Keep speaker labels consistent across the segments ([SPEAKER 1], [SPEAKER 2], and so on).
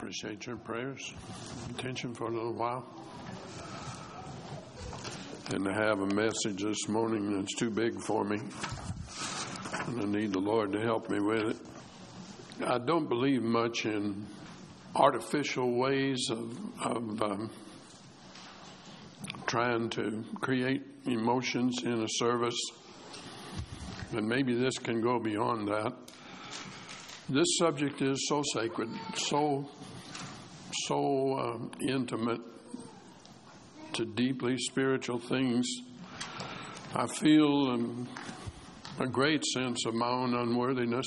[SPEAKER 1] Appreciate your prayers, attention for a little while. And I have a message this morning that's too big for me, and I need the Lord to help me with it. I don't believe much in artificial ways of trying to create emotions in a service, and maybe this can go beyond that. This subject is so sacred, so intimate to deeply spiritual things. I feel a great sense of my own unworthiness.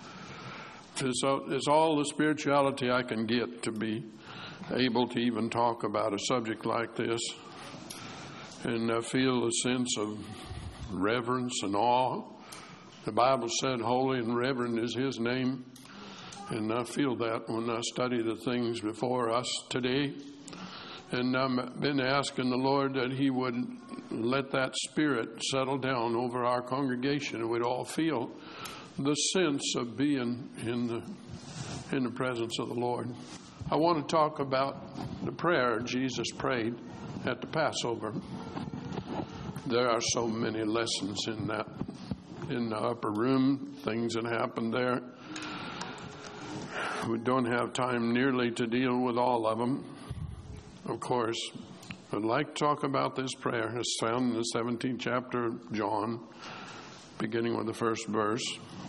[SPEAKER 1] It's all the spirituality I can get to be able to even talk about a subject like this. And I feel a sense of reverence and awe. The Bible said holy and reverend is His name. And I feel that when I study the things before us today. And I've been asking the Lord that He would let that spirit settle down over our congregation, and we'd all feel the sense of being in the presence of the Lord. I want to talk about the prayer Jesus prayed at the Passover. There are so many lessons in that, in the upper room, things that happened there. We don't have time nearly to deal with all of them. Of course, I'd like to talk about this prayer. It's found in the 17th chapter of John, beginning with the first verse.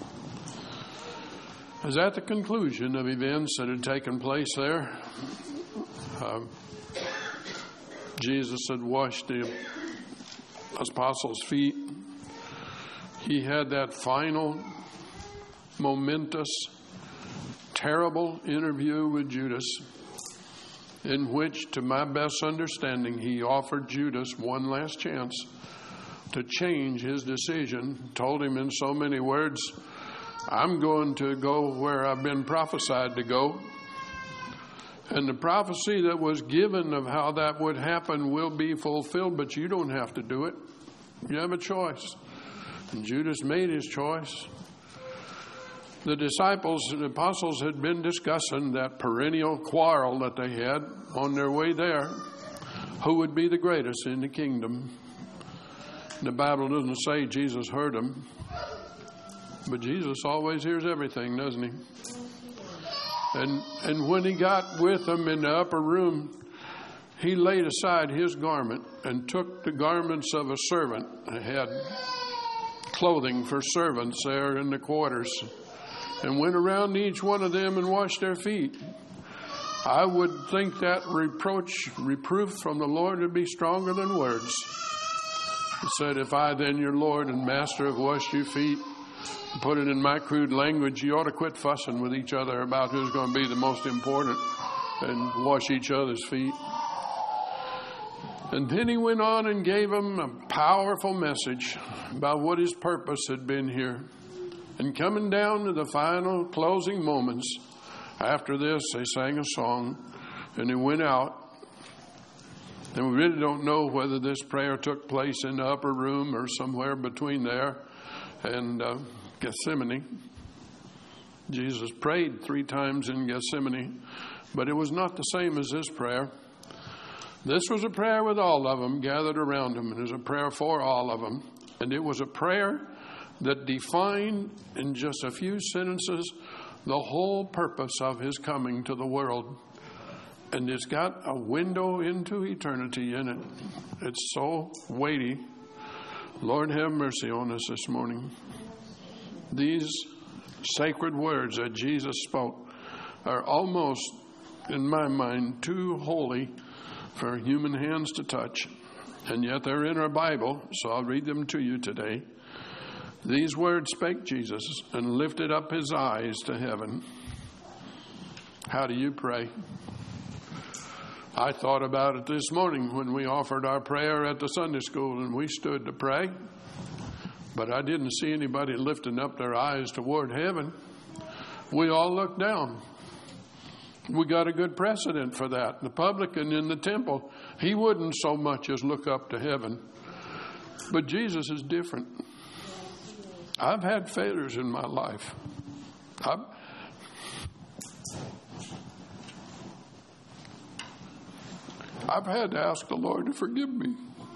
[SPEAKER 1] As at the conclusion of events that had taken place there, Jesus had washed the apostles' feet. He had that final, momentous, terrible interview with Judas, in which, to my best understanding, he offered Judas one last chance to change his decision, told him in so many words, I'm going to go where I've been prophesied to go. And the prophecy that was given of how that would happen will be fulfilled, but you don't have to do it. You have a choice. And Judas made his choice. The apostles had been discussing that perennial quarrel that they had on their way there. Who would be the greatest in the kingdom? The Bible doesn't say Jesus heard them, but Jesus always hears everything, doesn't He? And when He got with them in the upper room, He laid aside His garment and took the garments of a servant. He had clothing for servants there in the quarters, and went around each one of them and washed their feet. I would think that reproof from the Lord would be stronger than words. He said, if I then, your Lord and Master, have washed your feet, put it in my crude language, you ought to quit fussing with each other about who's going to be the most important and wash each other's feet. And then He went on and gave them a powerful message about what His purpose had been here. And coming down to the final closing moments, after this, they sang a song, and they went out. And we really don't know whether this prayer took place in the upper room or somewhere between there and Gethsemane. Jesus prayed 3 times in Gethsemane, but it was not the same as this prayer. This was a prayer with all of them gathered around Him, and it was a prayer for all of them. And it was a prayer that defined in just a few sentences the whole purpose of His coming to the world. And it's got a window into eternity in it. It's so weighty. Lord, have mercy on us this morning. These sacred words that Jesus spoke are almost, in my mind, too holy for human hands to touch. And yet they're in our Bible, so I'll read them to you today. These words spake Jesus and lifted up His eyes to heaven. How do you pray? I thought about it this morning when we offered our prayer at the Sunday school and we stood to pray. But I didn't see anybody lifting up their eyes toward heaven. We all looked down. We got a good precedent for that. The publican in the temple, he wouldn't so much as look up to heaven. But Jesus is different. I've had failures in my life. I've had to ask the Lord to forgive me.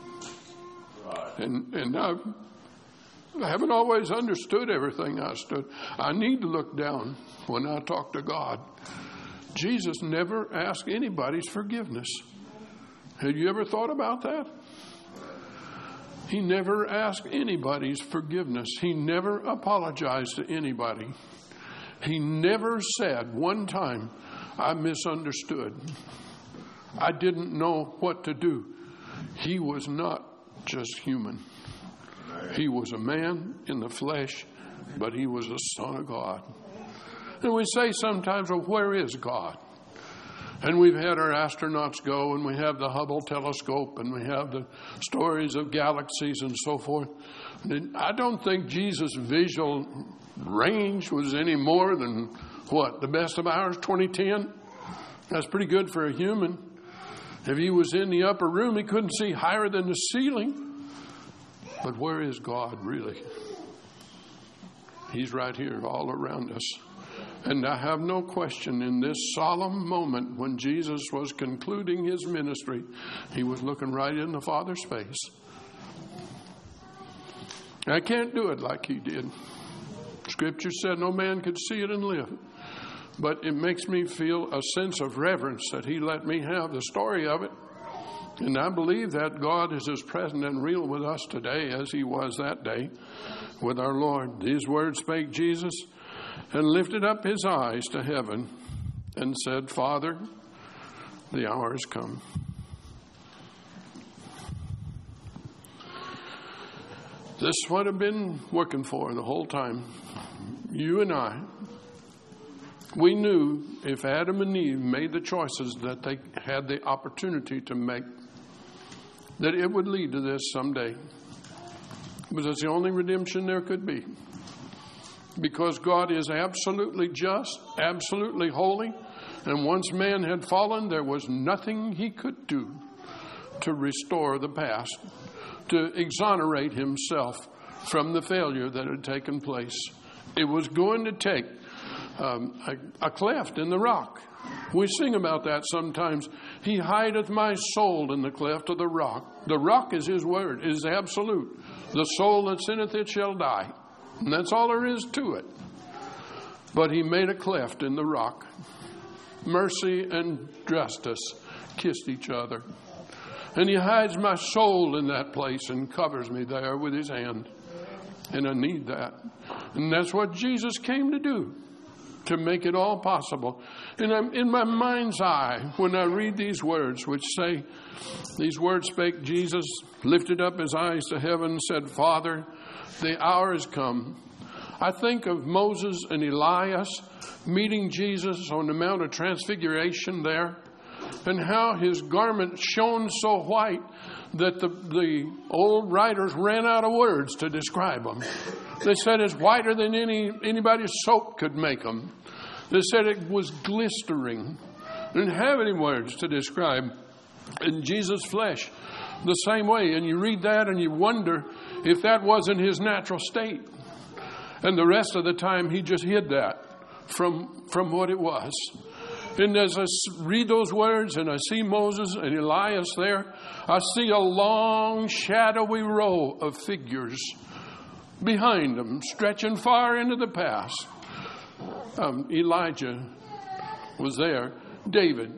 [SPEAKER 1] And I haven't always understood everything I stood. I need to look down when I talk to God. Jesus never asked anybody's forgiveness. Have you ever thought about that? He never asked anybody's forgiveness. He never apologized to anybody. He never said one time, I misunderstood. I didn't know what to do. He was not just human. He was a man in the flesh, but he was a Son of God. And we say sometimes, well, where is God? And we've had our astronauts go, and we have the Hubble telescope, and we have the stories of galaxies and so forth. And I don't think Jesus' visual range was any more than, the best of ours, 2010? That's pretty good for a human. If he was in the upper room, he couldn't see higher than the ceiling. But where is God really? He's right here all around us. And I have no question, in this solemn moment when Jesus was concluding his ministry, he was looking right in the Father's face. I can't do it like he did. Scripture said no man could see it and live. But it makes me feel a sense of reverence that he let me have the story of it. And I believe that God is as present and real with us today as he was that day with our Lord. These words spake Jesus, and lifted up his eyes to heaven and said, Father, the hour has come. This is what I've been working for the whole time. You and I, we knew if Adam and Eve made the choices that they had the opportunity to make, that it would lead to this someday. Because it's the only redemption there could be. Because God is absolutely just, absolutely holy, and once man had fallen, there was nothing he could do to restore the past, to exonerate himself from the failure that had taken place. It was going to take a cleft in the rock. We sing about that sometimes. He hideth my soul in the cleft of the rock. The rock is his word, is absolute. The soul that sinneth, it shall die. And that's all there is to it. But he made a cleft in the rock. Mercy and justice kissed each other. And he hides my soul in that place and covers me there with his hand. And I need that. And that's what Jesus came to do, to make it all possible. And I'm in my mind's eye when I read these words, which say, these words spake Jesus, lifted up his eyes to heaven, and said, Father, the hour has come. I think of Moses and Elias meeting Jesus on the Mount of Transfiguration there, and how his garment shone so white that the old writers ran out of words to describe them. They said it's whiter than anybody's soap could make them. They said it was glistering. They didn't have any words to describe. In Jesus' flesh, the same way. And you read that and you wonder if that wasn't his natural state. And the rest of the time he just hid that from what it was. And as I read those words and I see Moses and Elias there, I see a long shadowy row of figures behind them, stretching far into the past. Elijah was there, David,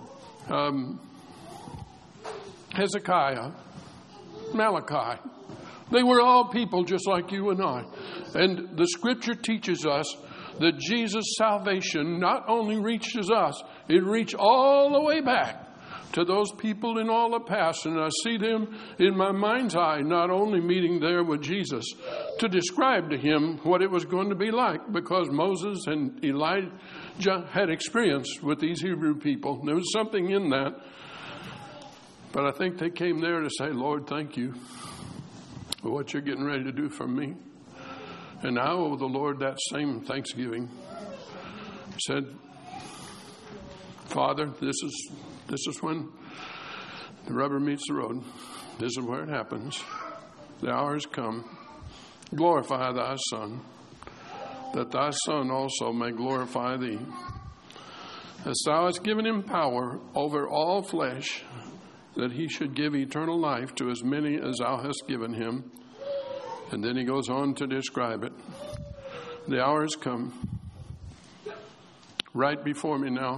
[SPEAKER 1] Hezekiah, Malachi. They were all people just like you and I. And the scripture teaches us that Jesus' salvation not only reaches us, it reached all the way back to those people in all the past. And I see them in my mind's eye, not only meeting there with Jesus, to describe to him what it was going to be like, because Moses and Elijah had experience with these Hebrew people. There was something in that. But I think they came there to say, Lord, thank you for what you're getting ready to do for me. And I owe the Lord that same thanksgiving. He said, Father, this is when the rubber meets the road. This is where it happens. The hour has come. Glorify thy Son, that thy Son also may glorify thee. As thou hast given him power over all flesh, that he should give eternal life to as many as thou hast given him. And then he goes on to describe it. The hour has come. Right before me now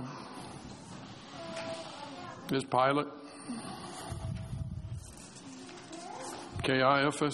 [SPEAKER 1] is Pilate, Caiaphas,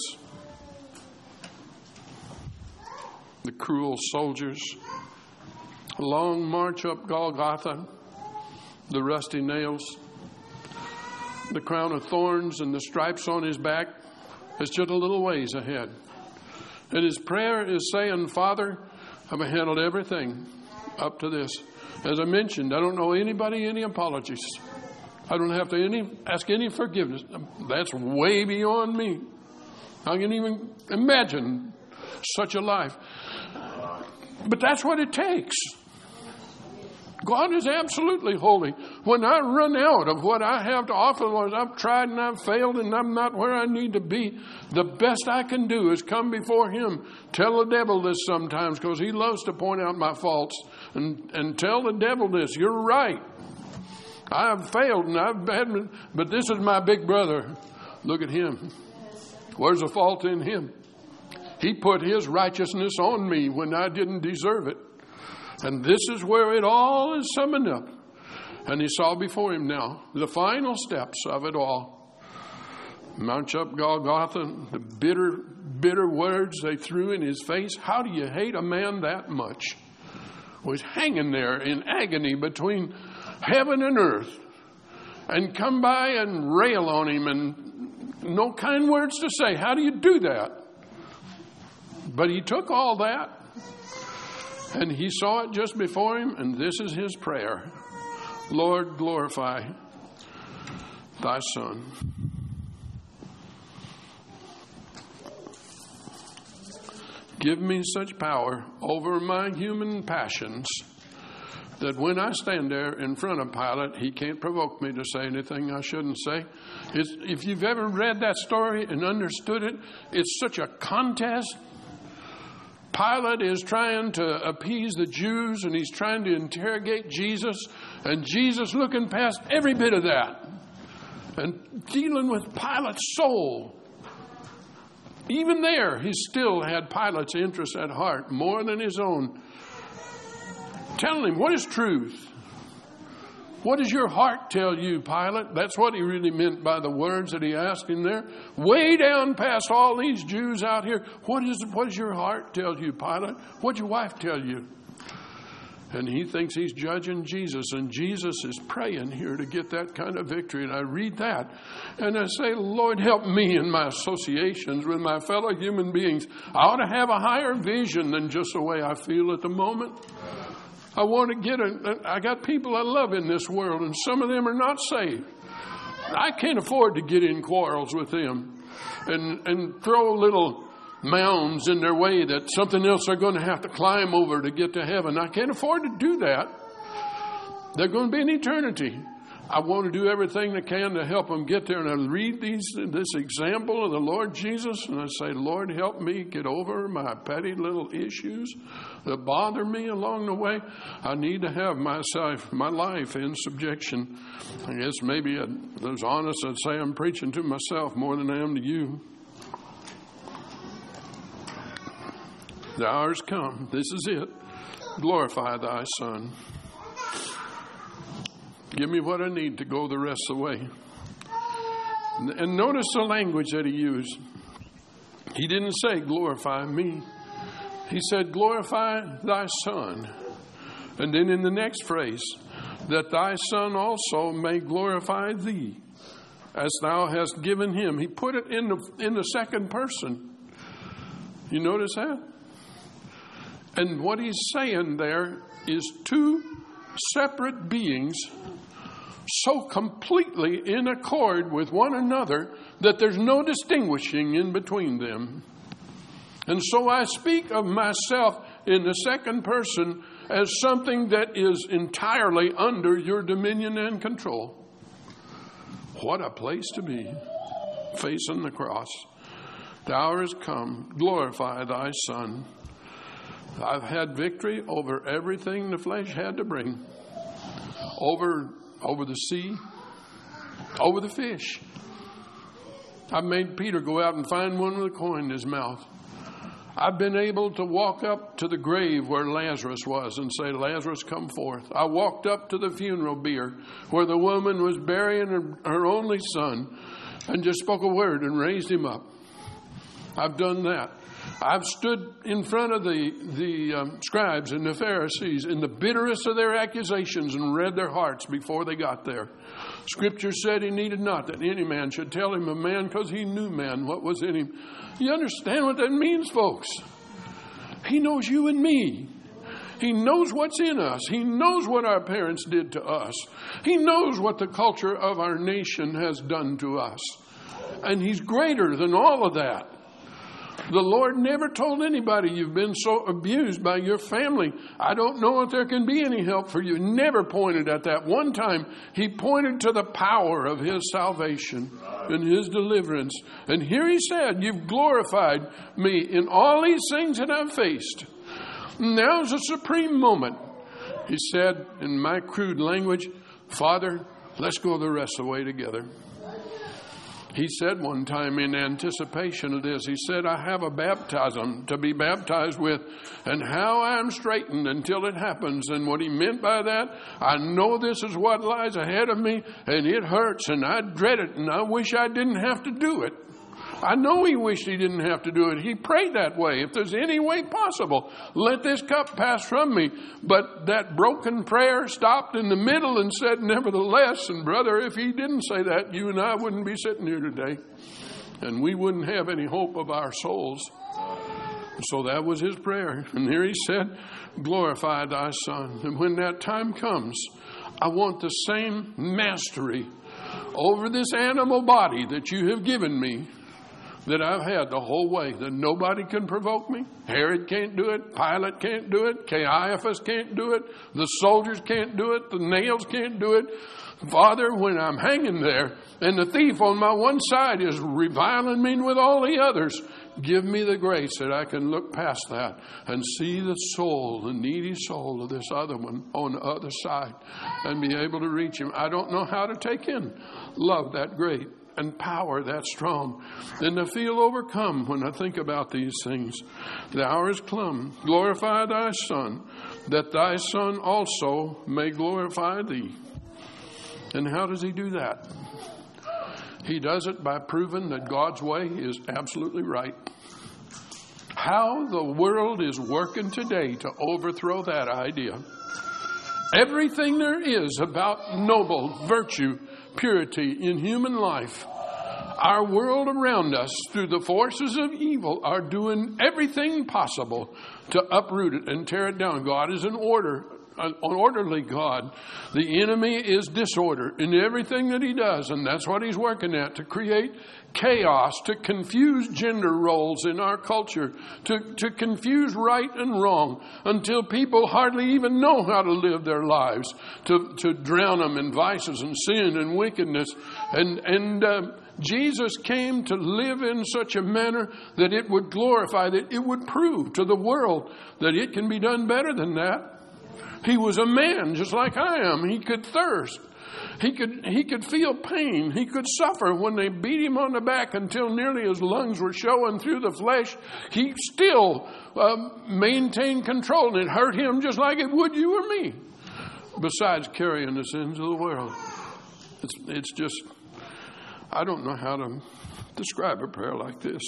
[SPEAKER 1] the cruel soldiers, a long march up Golgotha, the rusty nails, the crown of thorns and the stripes on his back. It's just a little ways ahead. And his prayer is saying, Father, I've handled everything up to this. As I mentioned, I don't owe anybody any apologies. I don't have to ask any forgiveness. That's way beyond me. I can even imagine such a life. But that's what it takes. God is absolutely holy. When I run out of what I have to offer, Lord, I've tried and I've failed and I'm not where I need to be, the best I can do is come before Him. Tell the devil this sometimes, because he loves to point out my faults, and tell the devil this. You're right. I've failed and I've had, but this is my big brother. Look at him. Where's the fault in him? He put his righteousness on me when I didn't deserve it. And this is where it all is summed up. And he saw before him now the final steps of it all. Mount up Golgotha, the bitter words they threw in his face. How do you hate a man that much? Was hanging there in agony between heaven and earth, and come by and rail on him and no kind words to say. How do you do that? But he took all that. And he saw it just before him, and this is his prayer. Lord, glorify thy Son. Give me such power over my human passions that when I stand there in front of Pilate, he can't provoke me to say anything I shouldn't say. If you've ever read that story and understood it, it's such a contest. Pilate is trying to appease the Jews, and he's trying to interrogate Jesus, and Jesus looking past every bit of that and dealing with Pilate's soul. Even there, he still had Pilate's interest at heart more than his own. Telling him, what is truth? What does your heart tell you, Pilate? That's what he really meant by the words that he asked him there. Way down past all these Jews out here. What does your heart tell you, Pilate? What'd your wife tell you? And he thinks he's judging Jesus. And Jesus is praying here to get that kind of victory. And I read that. And I say, Lord, help me in my associations with my fellow human beings. I ought to have a higher vision than just the way I feel at the moment. I want to I got people I love in this world, and some of them are not saved. I can't afford to get in quarrels with them and throw little mounds in their way that something else they're going to have to climb over to get to heaven. I can't afford to do that. They're going to be in eternity. I want to do everything I can to help them get there. And I read this example of the Lord Jesus, and I say, Lord, help me get over my petty little issues that bother me along the way. I need to have my life in subjection. I guess maybe I was honest, I'd say I'm preaching to myself more than I am to you. The hour's come. This is it. Glorify thy Son. Give me what I need to go the rest of the way. And notice the language that he used. He didn't say, glorify me. He said, glorify thy Son. And then in the next phrase, that thy Son also may glorify thee, as thou hast given him. He put it in the second person. You notice that? And what he's saying there is two separate beings so completely in accord with one another that there's no distinguishing in between them. And so I speak of myself in the second person as something that is entirely under your dominion and control. What a place to be, facing the cross. The hour has come. Glorify thy Son. I've had victory over everything the flesh had to bring. Over the sea, over the fish. I've made Peter go out and find one with a coin in his mouth. I've been able to walk up to the grave where Lazarus was and say, Lazarus, come forth. I walked up to the funeral bier where the woman was burying her only son and just spoke a word and raised him up. I've done that. I've stood in front of the scribes and the Pharisees in the bitterest of their accusations and read their hearts before they got there. Scripture said he needed not that any man should tell him of man, because he knew man, what was in him. You understand what that means, folks? He knows you and me. He knows what's in us. He knows what our parents did to us. He knows what the culture of our nation has done to us. And he's greater than all of that. The Lord never told anybody you've been so abused by your family, I don't know if there can be any help for you. Never pointed at that. One time, he pointed to the power of his salvation and his deliverance. And here he said, you've glorified me in all these things that I've faced. Now's a supreme moment. He said, in my crude language, Father, let's go the rest of the way together. He said one time in anticipation of this, he said, I have a baptism to be baptized with, and how I'm straitened until it happens. And what he meant by that, I know this is what lies ahead of me, and it hurts, and I dread it, and I wish I didn't have to do it. I know he wished he didn't have to do it. He prayed that way. If there's any way possible, let this cup pass from me. But that broken prayer stopped in the middle and said, nevertheless. And brother, if he didn't say that, you and I wouldn't be sitting here today. And we wouldn't have any hope of our souls. So that was his prayer. And here he said, glorify thy Son. And when that time comes, I want the same mastery over this animal body that you have given me that I've had the whole way, that nobody can provoke me. Herod can't do it. Pilate can't do it. Caiaphas can't do it. The soldiers can't do it. The nails can't do it. Father, when I'm hanging there and the thief on my one side is reviling me with all the others, give me the grace that I can look past that and see the soul, the needy soul of this other one on the other side and be able to reach him. I don't know how to take in love that great and power that strong, and to feel overcome when I think about these things. The hour is come. Glorify thy Son, that thy Son also may glorify thee. And how does he do that? He does it by proving that God's way is absolutely right. How the world is working today to overthrow that idea. Everything there is about noble virtue, purity in human life, our world around us, through the forces of evil, are doing everything possible to uproot it and tear it down. God is an orderly God. The enemy is disorder in everything that he does, and that's what he's working at, to create chaos, to confuse gender roles in our culture, to confuse right and wrong until people hardly even know how to live their lives, to drown them in vices and sin and wickedness. And Jesus came to live in such a manner that it would glorify, that it would prove to the world that it can be done better than that. He was a man just like I am. He could thirst. He could feel pain. He could suffer when they beat him on the back until nearly his lungs were showing through the flesh. He still maintained control, and it hurt him just like it would you or me. Besides carrying the sins of the world. It's just, I don't know how to describe a prayer like this.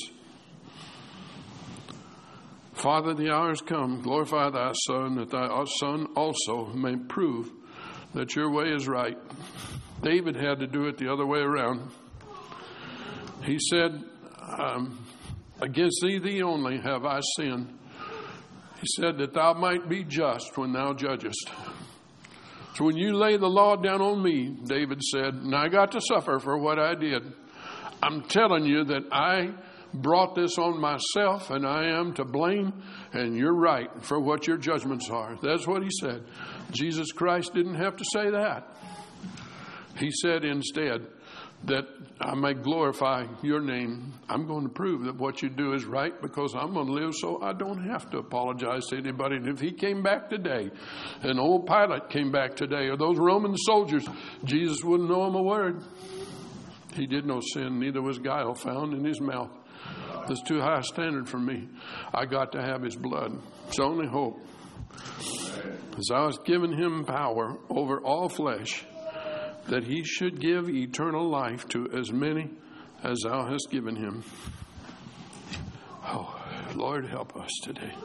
[SPEAKER 1] Father, the hour has come. Glorify thy Son, that thy Son also may prove that your way is right. David had to do it the other way around. He said, against thee only have I sinned. He said that thou might be just when thou judgest. So when you lay the law down on me, David said, and I got to suffer for what I did, I'm telling you that I brought this on myself and I am to blame, and you're right for what your judgments are. That's what he said. Jesus Christ didn't have to say that. He said instead, that I may glorify your name. I'm going to prove that what you do is right because I'm going to live so I don't have to apologize to anybody. And if he came back today, and old Pilate came back today, or those Roman soldiers, Jesus wouldn't know him a word. He did no sin, neither was guile found in his mouth. That's too high a standard for me. I got to have his blood. It's the only hope. As I was giving him power over all flesh, that he should give eternal life to as many as thou hast given him. Oh, Lord, help us today.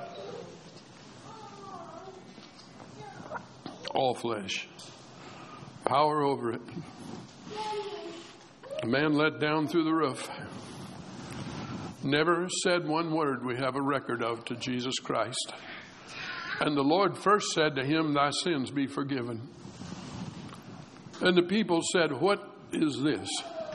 [SPEAKER 1] All flesh. Power over it. A man let down through the roof. Never said one word we have a record of to Jesus Christ. And the Lord first said to him, thy sins be forgiven. And the people said, what is this?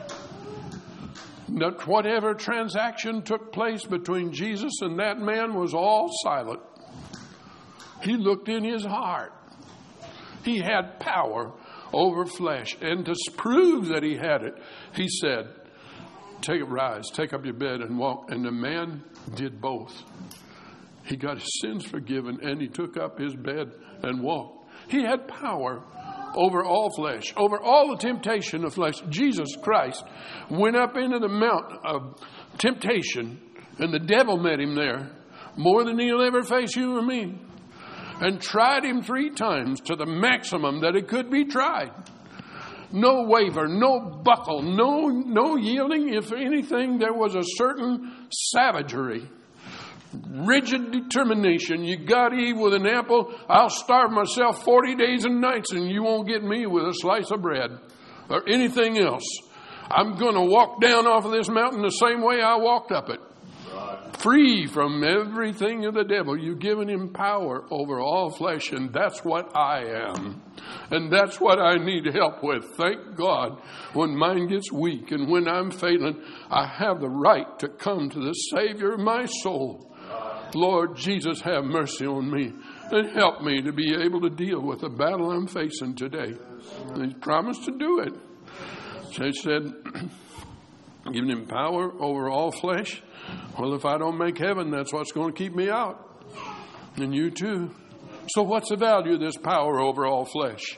[SPEAKER 1] That whatever transaction took place between Jesus and that man was all silent. He looked in his heart. He had power over flesh. And to prove that he had it, he said, rise, take up your bed and walk. And the man did both. He got his sins forgiven and he took up his bed and walked. He had power over all flesh, over all the temptation of flesh. Jesus Christ went up into the mount of temptation, and the devil met him there more than he'll ever face you or me, and tried him 3 times to the maximum that it could be tried. No waver, no buckle, no yielding. If anything, there was a certain savagery, rigid determination. You got Eve with an apple, I'll starve myself 40 days and nights and you won't get me with a slice of bread or anything else. I'm going to walk down off of this mountain the same way I walked up it. Free from everything of the devil. You've given him power over all flesh, and that's what I am. And that's what I need help with. Thank God, when mine gets weak and when I'm failing, I have the right to come to the Savior of my soul. Lord Jesus, have mercy on me and help me to be able to deal with the battle I'm facing today. And he's promised to do it. So he said, giving him power over all flesh. Well, if I don't make heaven, that's what's going to keep me out. And you too. So what's the value of this power over all flesh?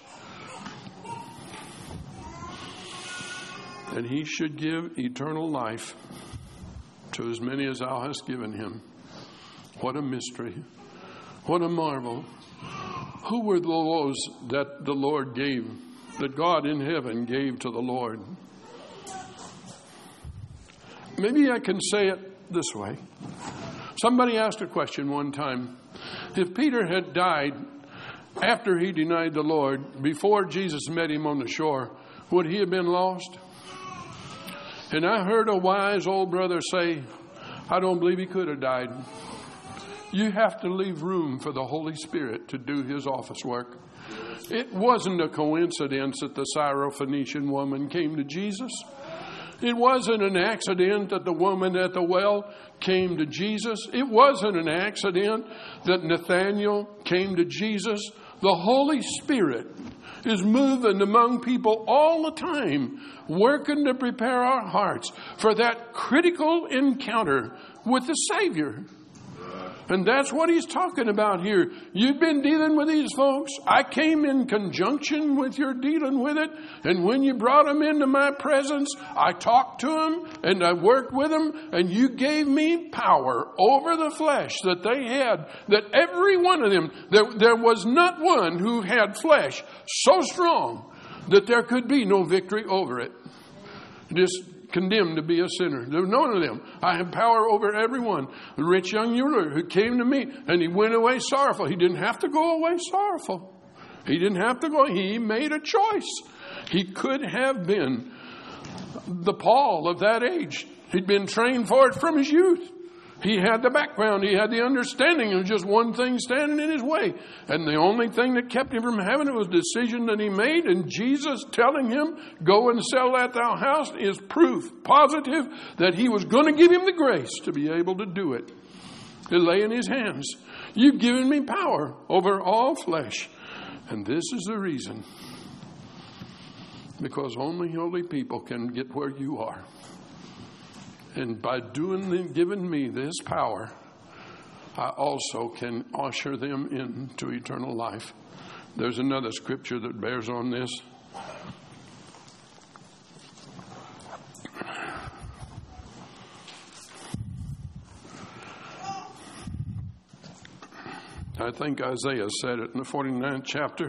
[SPEAKER 1] That he should give eternal life to as many as thou hast given him. What a mystery. What a marvel. Who were those that the Lord gave, that God in heaven gave to the Lord? Maybe I can say it this way. Somebody asked a question one time. If Peter had died after he denied the Lord, before Jesus met him on the shore, would he have been lost? And I heard a wise old brother say, I don't believe he could have died. You have to leave room for the Holy Spirit to do his office work. It wasn't a coincidence that the Syrophoenician woman came to Jesus. It wasn't an accident that the woman at the well came to Jesus. It wasn't an accident that Nathanael came to Jesus. The Holy Spirit is moving among people all the time, working to prepare our hearts for that critical encounter with the Savior. And that's what he's talking about here. You've been dealing with these folks. I came in conjunction with your dealing with it. And when you brought them into my presence, I talked to them and I worked with them. And you gave me power over the flesh that they had. That every one of them, there was not one who had flesh so strong that there could be no victory over it. Just condemned to be a sinner. There was none of them. I have power over everyone. The rich young ruler who came to me and he went away sorrowful. He didn't have to go away sorrowful. He didn't have to go. He made a choice. He could have been the Paul of that age. He'd been trained for it from his youth. He had the background. He had the understanding. There was just one thing standing in his way. And the only thing that kept him from having it was the decision that he made. And Jesus telling him, go and sell that thou house, is proof positive that he was going to give him the grace to be able to do it. To lay in his hands. You've given me power over all flesh. And this is the reason. because only holy people can get where you are. And by giving me this power, I also can usher them into eternal life. There's another scripture that bears on this. I think Isaiah said it in the 49th chapter.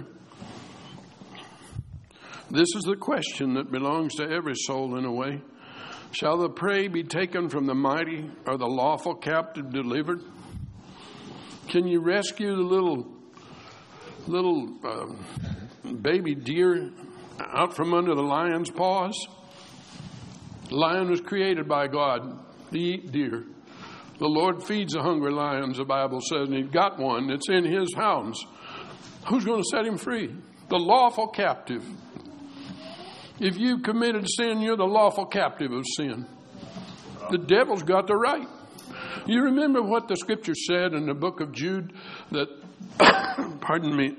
[SPEAKER 1] This is the question that belongs to every soul in a way. Shall the prey be taken from the mighty, or the lawful captive delivered? Can you rescue the little baby deer out from under the lion's paws? The lion was created by God to eat deer. The Lord feeds the hungry lions, the Bible says, and He's got one. It's in His hounds. Who's going to set him free? The lawful captive. If you committed sin, you're the lawful captive of sin. The devil's got the right. You remember what the scripture said in the book of Jude that, pardon me,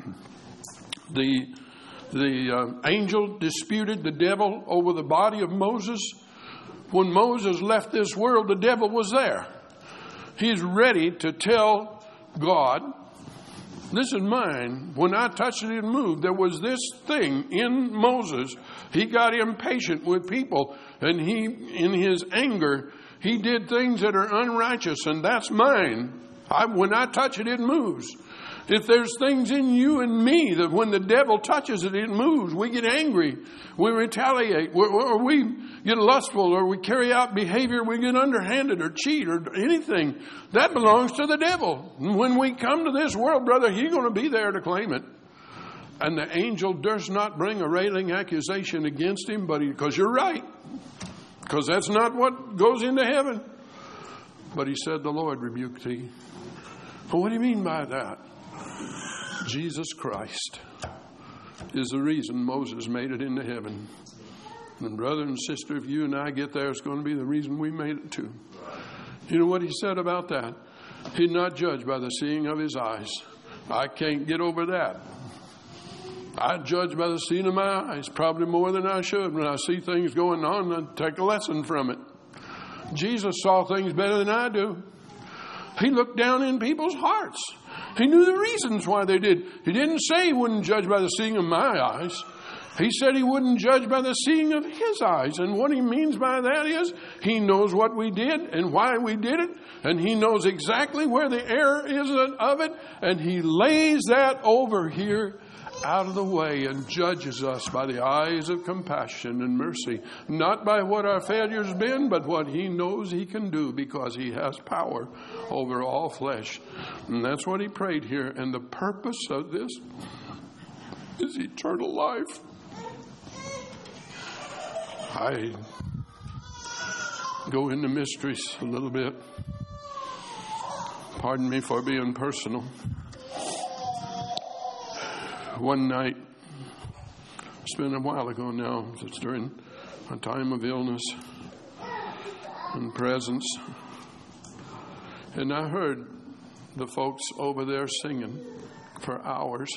[SPEAKER 1] the angel disputed the devil over the body of Moses. When Moses left this world, the devil was there. He's ready to tell God, this is mine. When I touched it, it moved. There was this thing in Moses. He got impatient with people, and he, in his anger, he did things that are unrighteous, and that's mine. When I touch it, it moves. If there's things in you and me that when the devil touches it, it moves. We get angry. We retaliate. Or we get lustful, or we carry out behavior. We get underhanded or cheat or anything. That belongs to the devil. And when we come to this world, brother, he's going to be there to claim it. And the angel durst not bring a railing accusation against him, but because you're right. Because that's not what goes into heaven. But he said, the Lord rebuked thee. Well, what do you mean by that? Jesus Christ is the reason Moses made it into heaven. And brother and sister, if you and I get there, it's going to be the reason we made it too. You know what he said about that? He's not judged by the seeing of his eyes. I can't get over that. I judge by the seeing of my eyes, probably more than I should. When I see things going on, I take a lesson from it. Jesus saw things better than I do. He looked down in people's hearts. He knew the reasons why they did. He didn't say he wouldn't judge by the seeing of my eyes. He said he wouldn't judge by the seeing of his eyes. And what he means by that is he knows what we did and why we did it. And he knows exactly where the error is of it. And he lays that over here out of the way and judges us by the eyes of compassion and mercy. Not by what our failure's been, but what he knows he can do because he has power over all flesh. And that's what he prayed here. And the purpose of this is eternal life. I go into mysteries a little bit. Pardon me for being personal. One night, it's been a while ago now, it's during a time of illness and presence, and I heard the folks over there singing for hours,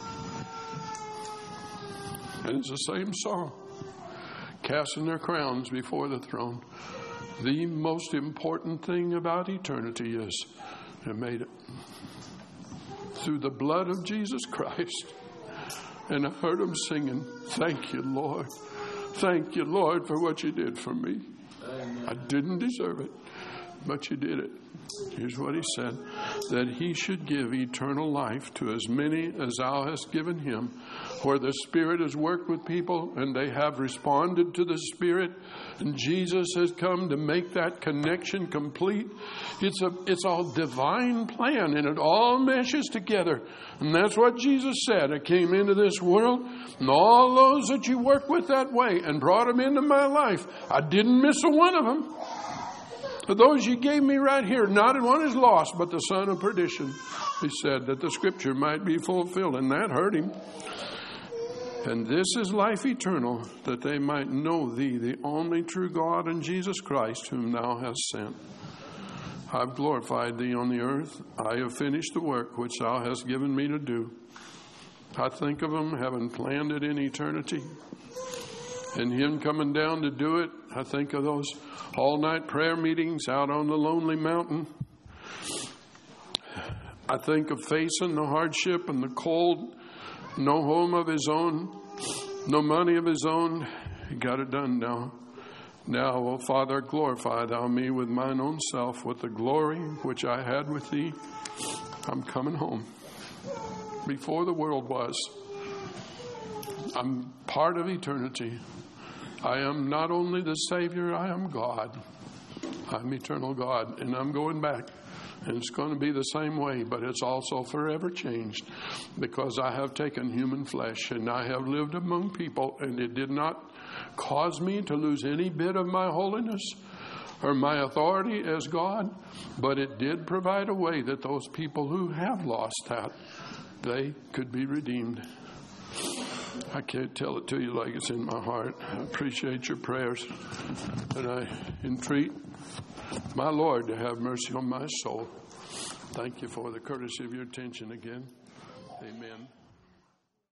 [SPEAKER 1] and it's the same song, casting their crowns before the throne. The most important thing about eternity is they made it through the blood of Jesus Christ. And I heard them singing, thank you, Lord. Thank you, Lord, for what you did for me. Amen. I didn't deserve it, but you did it. Here's what he said, that he should give eternal life to as many as thou hast given him, where the Spirit has worked with people and they have responded to the Spirit, and Jesus has come to make that connection complete. It's a divine plan, and it all meshes together. And that's what Jesus said. I came into this world, and all those that you work with that way and brought them into my life, I didn't miss a one of them. For those you gave me right here, not one is lost, but the son of perdition. He said that the scripture might be fulfilled, and that hurt him. And this is life eternal, that they might know thee, the only true God, and Jesus Christ, whom thou hast sent. I've glorified thee on the earth. I have finished the work which thou hast given me to do. I think of Him having planned it in eternity and Him coming down to do it. I think of those all-night prayer meetings out on the lonely mountain. I think of facing the hardship and the cold, no home of His own, no money of His own. He got it done now. Now, O Father, glorify Thou me with mine own self, with the glory which I had with Thee. I'm coming home. Before the world was, I'm part of eternity. I am not only the Savior, I am God. I'm eternal God, and I'm going back. And it's going to be the same way, but it's also forever changed, because I have taken human flesh and I have lived among people, and it did not cause me to lose any bit of my holiness or my authority as God, but it did provide a way that those people who have lost that, they could be redeemed. I can't tell it to you like it's in my heart. I appreciate your prayers, and I entreat my Lord to have mercy on my soul. Thank you for the courtesy of your attention again. Amen.